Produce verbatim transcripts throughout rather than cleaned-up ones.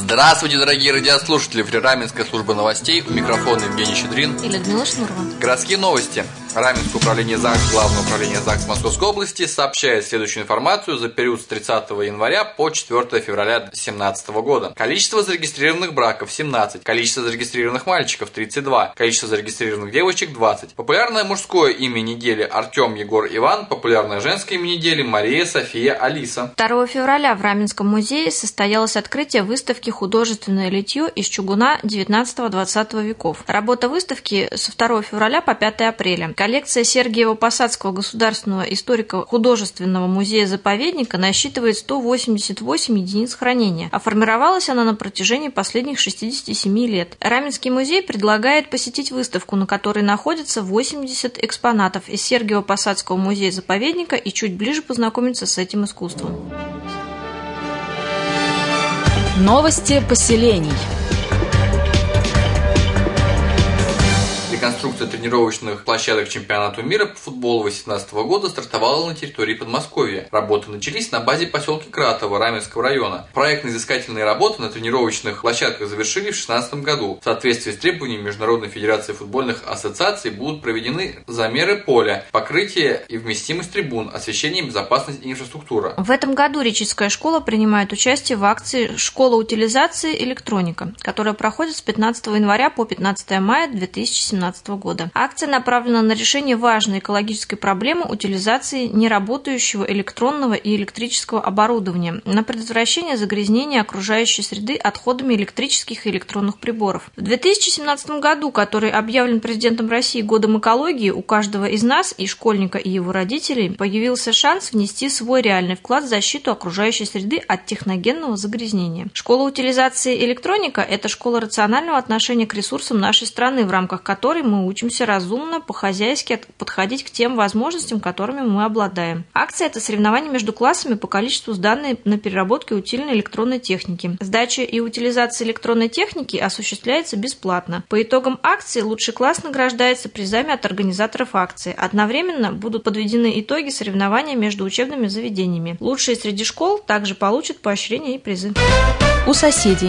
Здравствуйте, дорогие радиослушатели! В эфире Раменская служба новостей. У микрофона Евгений Щедрин и Людмила Шнурова. Городские новости. Раменское управление ЗАГС, Главное управление ЗАГС Московской области сообщает следующую информацию за период с тридцатого января по четвёртого февраля две тысячи семнадцатого года. Количество зарегистрированных браков – семнадцать, количество зарегистрированных мальчиков – тридцать два, количество зарегистрированных девочек – двадцать. Популярное мужское имя недели – Артем, Егор, Иван, популярное женское имя недели – Мария, София, Алиса. второго февраля в Раменском музее состоялось открытие выставки «Художественное литье из чугуна девятнадцатого-двадцатого веков». Работа выставки со второго февраля по пятое апреля. Коллекция Сергиево-Посадского государственного историко-художественного музея-заповедника насчитывает сто восемьдесят восемь единиц хранения, а формировалась она на протяжении последних шестидесяти семи лет. Раменский музей предлагает посетить выставку, на которой находится восемьдесят экспонатов из Сергиево-Посадского музея-заповедника, и чуть ближе познакомиться с этим искусством. Новости поселений. Реконструкция тренировочных площадок чемпионату мира по футболу две тысячи восемнадцатого года стартовала на территории Подмосковья. Работы начались на базе поселка Кратово Раменского района. Проектно-изыскательные работы на тренировочных площадках завершили в две тысячи шестнадцатом году. В соответствии с требованиями Международной федерации футбольных ассоциаций будут проведены замеры поля, покрытие и вместимость трибун, освещение, безопасность и инфраструктура. В этом году Речицкая школа принимает участие в акции «Школа утилизации электроника», которая проходит с пятнадцатого января по пятнадцатое мая две тысячи семнадцатого года. Акция направлена на решение важной экологической проблемы утилизации неработающего электронного и электрического оборудования, на предотвращение загрязнения окружающей среды отходами электрических и электронных приборов. В две тысячи семнадцатом году, который объявлен президентом России годом экологии, у каждого из нас, и школьника, и его родителей, появился шанс внести свой реальный вклад в защиту окружающей среды от техногенного загрязнения. Школа утилизации электроника – это школа рационального отношения к ресурсам нашей страны, в рамках которой мы учимся разумно, по-хозяйски подходить к тем возможностям, которыми мы обладаем. Акция – это соревнование между классами по количеству сданной на переработке утильной электронной техники. Сдача и утилизация электронной техники осуществляется бесплатно. По итогам акции лучший класс награждается призами от организаторов акции. Одновременно будут подведены итоги соревнования между учебными заведениями. Лучшие среди школ также получат поощрения и призы. У соседей.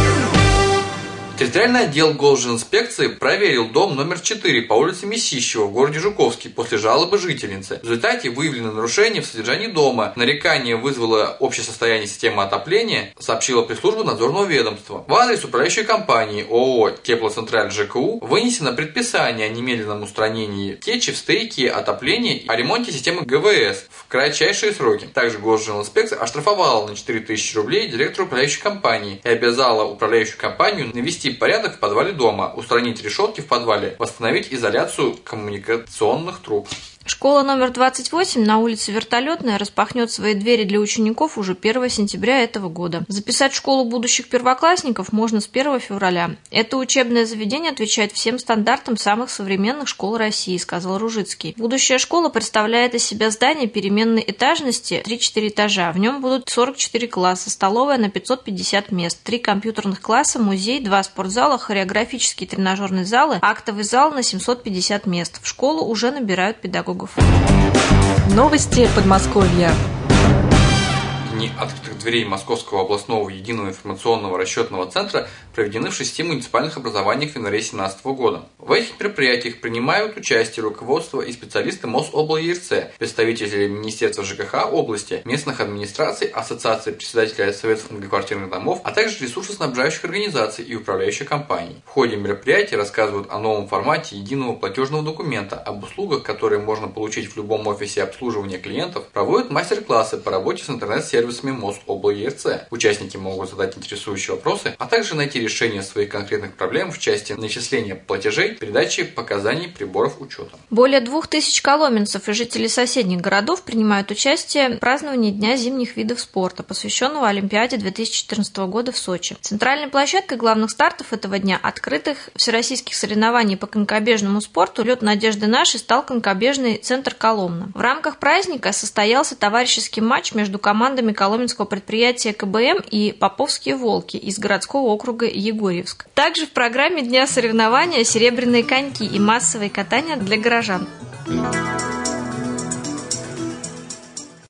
Территориальный отдел госинспекции проверил дом номер четыре по улице Месищева в городе Жуковский после жалобы жительницы. В результате выявлено нарушение в содержании дома. Нарекание вызвало общее состояние системы отопления, сообщила пресс-служба надзорного ведомства. В адрес управляющей компании ООО «Теплоцентраль ЖКУ» вынесено предписание о немедленном устранении течи в стояке отопления и о ремонте системы ГВС в кратчайшие сроки. Также госинспекция оштрафовала на четыре тысячи рублей директора управляющей компании и обязала управляющую компанию навести порядок в подвале дома, устранить решетки в подвале, восстановить изоляцию коммуникационных труб. Школа номер двадцать восемь на улице Вертолетная распахнет свои двери для учеников уже первого сентября этого года. Записать в школу будущих первоклассников можно с первого февраля. Это учебное заведение отвечает всем стандартам самых современных школ России, сказал Ружицкий. Будущая школа представляет из себя здание переменной этажности три-четыре этажа. В нем будут сорок четыре класса, столовая на пятьсот пятьдесят мест, три компьютерных класса, музей, два спортзала, хореографические тренажерные залы, актовый зал на семьсот пятьдесят мест. В школу уже набирают педагогов. Новости Подмосковья. Дни открытых дверей Московского областного единого информационного расчетного центра проведены в шести муниципальных образованиях в январе две тысячи семнадцатого года. В этих мероприятиях принимают участие руководство и специалисты МосОблЕРЦ, представители Министерства ЖКХ области, местных администраций, Ассоциации председателей Советов многоквартирных домов, а также ресурсоснабжающих организаций и управляющих компаний. В ходе мероприятия рассказывают о новом формате единого платежного документа, об услугах, которые можно получить в любом офисе обслуживания клиентов, проводят мастер-классы по работе с интернет-сервисами МосОблЕРЦ. Участники могут задать интересующие вопросы, а также найти решение своих конкретных проблем в части начисления платежей, передачи показаний приборов учета. Более двух тысяч коломенцев и жителей соседних городов принимают участие в праздновании Дня зимних видов спорта, посвященного Олимпиаде две тысячи четырнадцатого года в Сочи. Центральной площадкой главных стартов этого дня открытых всероссийских соревнований по конькобежному спорту «Лед надежды нашей» стал конькобежный центр Коломна. В рамках праздника состоялся товарищеский матч между командами коломенского предприятия ка бэ эм и Поповские волки из городского округа Егорьевск. Также в программе дня соревнования серебряные коньки и массовые катания для горожан.